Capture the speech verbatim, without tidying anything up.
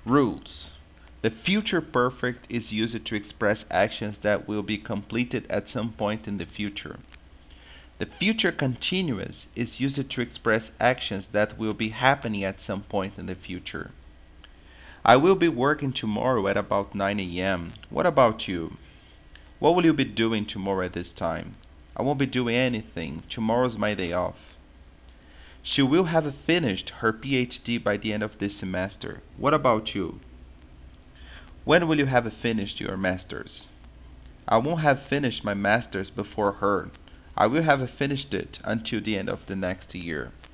Rules. The future perfect is used to express actions that will be completed at some point in the future. The future continuous is used to express actions that will be happening at some point in the future. I will be working tomorrow at about nine a m. What about you? What will you be doing tomorrow at this time? I won't be doing anything. Tomorrow's my day off. She will have finished her PhD by the end of this semester. What about you? When will you have finished your master's? I won't have finished my master's before her. I will have finished it until the end of the next year.